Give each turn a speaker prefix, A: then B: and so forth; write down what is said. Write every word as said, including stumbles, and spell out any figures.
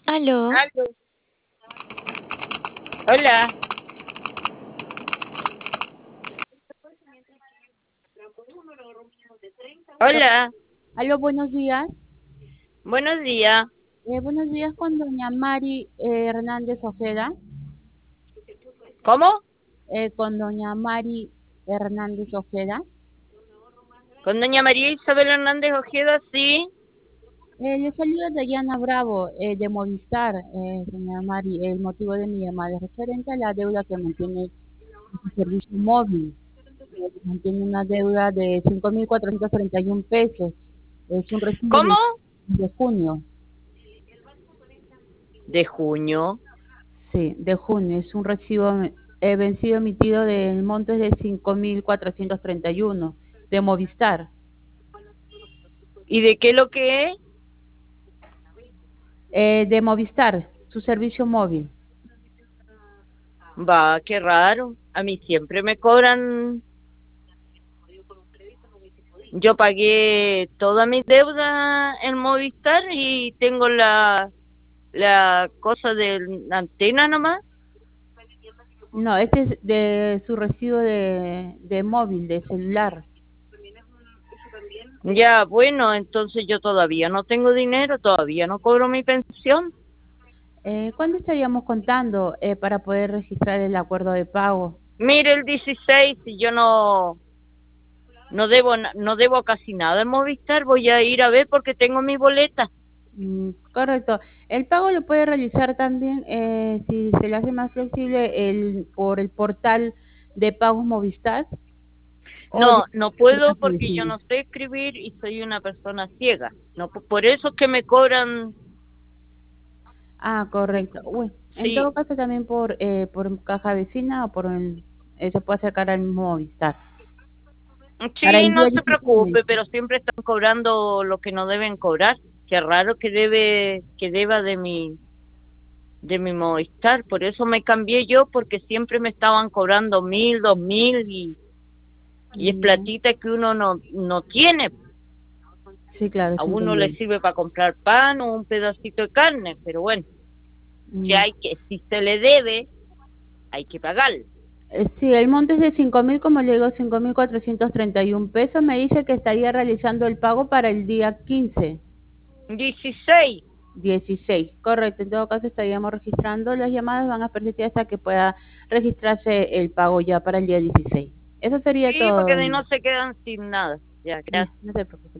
A: Aló,
B: Aló. Hola. Hola.
C: Aló, buenos días.
B: Buenos días.
C: Eh, buenos días con doña Mari eh, Hernández Ojeda.
B: ¿Cómo?
C: Eh, con doña Mari Hernández Ojeda.
B: Con doña María Isabel Hernández Ojeda, sí.
C: Eh, le saluda Dayana Bravo eh, de Movistar, eh, doña Mari. El motivo de mi llamada es referente a la deuda que mantiene su servicio móvil. Eh, mantiene una deuda de cinco mil cuatrocientos treinta y uno pesos. Es un recibo
B: ¿Cómo?
C: de, de junio.
B: De junio.
C: Sí, de junio. Es un recibo eh, vencido emitido del monto es de cinco mil cuatrocientos treinta y uno de Movistar.
B: ¿Y de qué lo que es?
C: Eh, de Movistar, su servicio móvil.
B: Va, qué raro. A mí siempre me cobran. Yo pagué toda mi deuda en Movistar y tengo la, la cosa de la antena nomás.
C: No, este es de su recibo de, de móvil, de celular.
B: Ya, bueno, entonces yo todavía no tengo dinero, todavía no cobro mi pensión.
C: Eh, ¿Cuándo estaríamos contando eh, para poder registrar el acuerdo de pago?
B: Mire, el dieciséis, si yo no, no debo, na- no debo casi nada en Movistar, voy a ir a ver porque tengo mi boleta.
C: Mm, correcto. El pago lo puede realizar también, eh, si se le hace más flexible, el, por el portal de pagos Movistar o de
B: No, no puedo
C: caja
B: porque yo
C: vecina.
B: no sé escribir y soy una persona ciega. No, po- por eso es que me cobran,
C: Ah, correcto. Bueno, en
B: sí,
C: todo caso también por eh, por caja vecina o por el, eh, se puede acercar al mismo Movistar. Para
B: sí,
C: el
B: no
C: día
B: se
C: dieciséis me
B: preocupe,
C: dice.
B: pero siempre están cobrando lo que no deben cobrar. Qué raro que debe, que deba de mi, de mi Movistar. Por eso me cambié yo porque siempre me estaban cobrando mil, dos mil y, y es
C: Ya.
B: platita que uno no, no tiene.
C: Sí, claro,
B: A
C: es
B: uno le
C: entendible.
B: sirve para comprar pan o un pedacito de carne, pero bueno, si
C: Mm.
B: hay que, si se le debe, hay que pagarlo.
C: Eh, Sí, el monto es de cinco mil, como le digo, cinco mil cuatrocientos treinta y un pesos. Me dice que estaría realizando el pago para el día quince,
B: Dieciséis.
C: dieciséis. Correcto, en todo caso estaríamos registrando las llamadas, van a persistir hasta que pueda registrarse el pago ya para el día dieciséis. Eso sería
B: Sí, porque
C: todo.
B: de no se quedan sin nada. Ya,
C: Listo,
B: gracias.
C: no se preocupe.